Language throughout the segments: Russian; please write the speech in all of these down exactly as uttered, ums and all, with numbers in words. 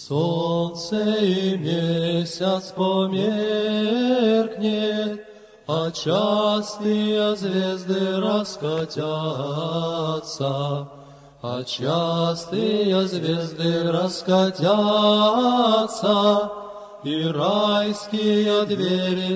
Солнце и месяц померкнет, а частые звезды раскатятся, а частые звезды раскатятся, и райские двери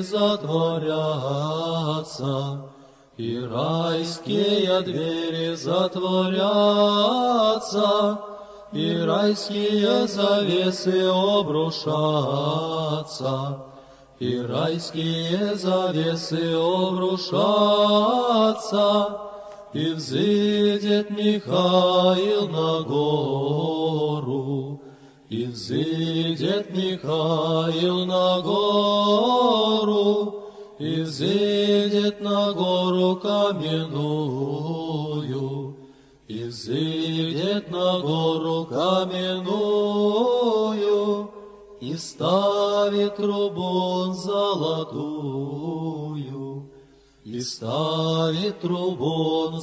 затворятся, и райские двери затворятся, и райские завесы обрушатся, и райские завесы обрушатся, и взыдет Михаил на гору, и взыдет Михаил на гору, и взыдет на гору каменную, и взыдет на гору каменную, и ставит трубу золотую, и ставит трубу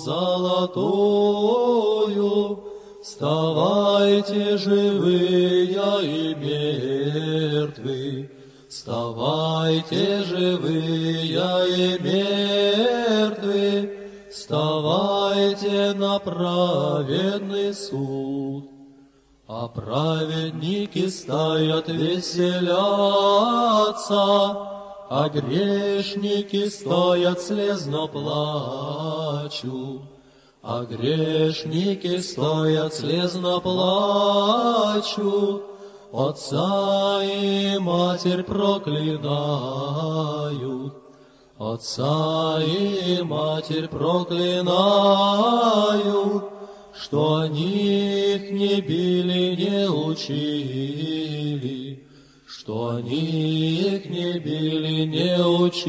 золотую. Вставайте, живые и мертвые, вставайте, живые и мертвые, вставайте на праведный суд. А праведники стоят, веселятся, а грешники стоят, слезно плачут. А грешники стоят, слезно плачут, отца и матерь проклинают, отца и матерь проклинают, что они их не били, не учили, что они их не били, не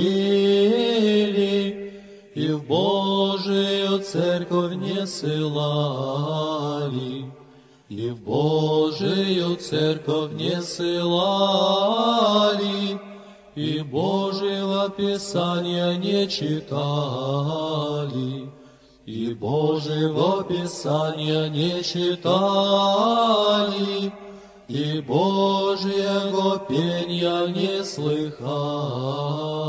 учили, и в Божию церковь не ссылали, и в Божию церковь не ссылали, и Божьего Писания не читали, и Божьего Писания не читали, и Божьего пения не слыхали.